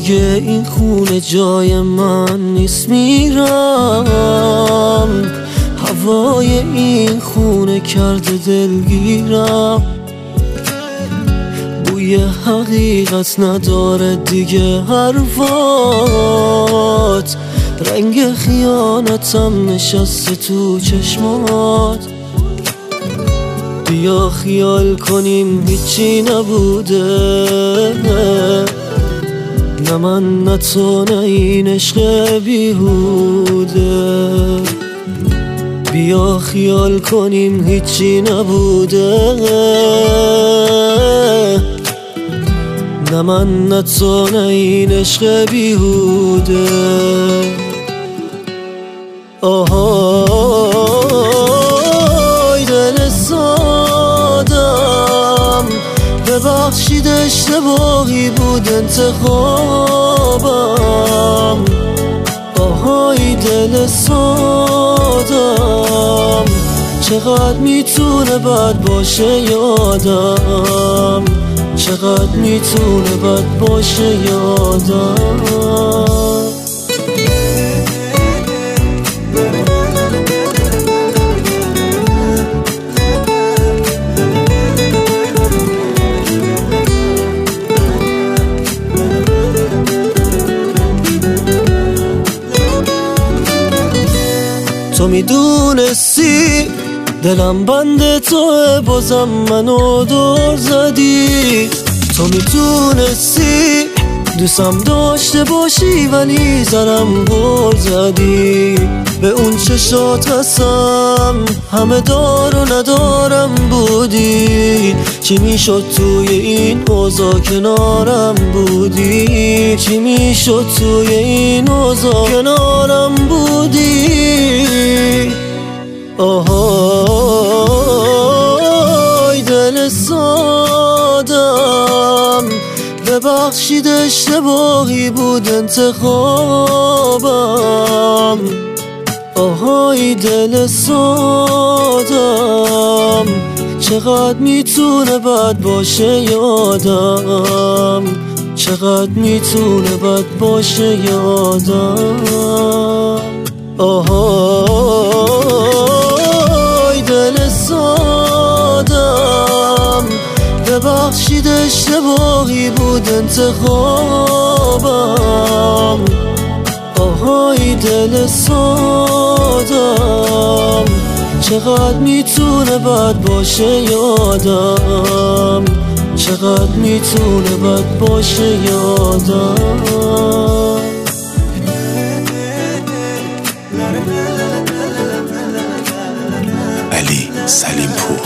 دیگه این خونه جای من نیست، میرم. هوای این خونه کرده دلگیرم، بوی حقیقت نداره دیگه حرفات، رنگ خیانتم نشسته تو چشمات. بیا خیال کنیم هیچی نبوده، نه من نه تو نه این عشق بیهوده. بیا خیال کنیم هیچی نبوده، نه من نه تو نه این عشق بیهوده. آهای دل سادم، ببخشید اشتباهی بود انتخابم. آهای دل سادم، چقدر میتونه بد باشه یادم، چقدر میتونه بد باشه یادم. تو میدونستی دلم بند توه، بازم منو دور زدی. تو میدونستی دوستم داشته باشی ولی زرم بر زدی. به اون چشات قسم همه دار و ندارم بودی. چی میشد توی این اوضاع کنارم بودی؟ چی میشد توی این اوضاع کنارم بودی؟ آهای دل سادم، ببخشید اشتباهی بود انتخابم. آهای دل سادم، چقدر میتونه بد باشه یادم، چقدر میتونه بد باشه یادم. آهای دل سادم، ببخشید اشتباهی بود انتخابم. آهای دل سادم، چقدر میتونه بد باشه یادم، چقدر میتونه بد باشه یادم. علی سلیمپور.